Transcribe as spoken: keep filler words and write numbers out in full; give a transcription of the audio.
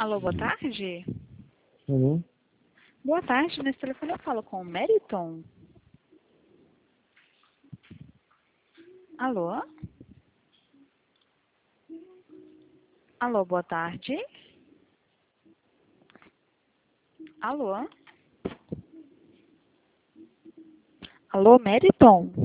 Alô, boa tarde. Uhum. Boa tarde, nesse telefone eu falo com o Meriton. Alô? Alô, boa tarde. Alô? Alô, Meriton?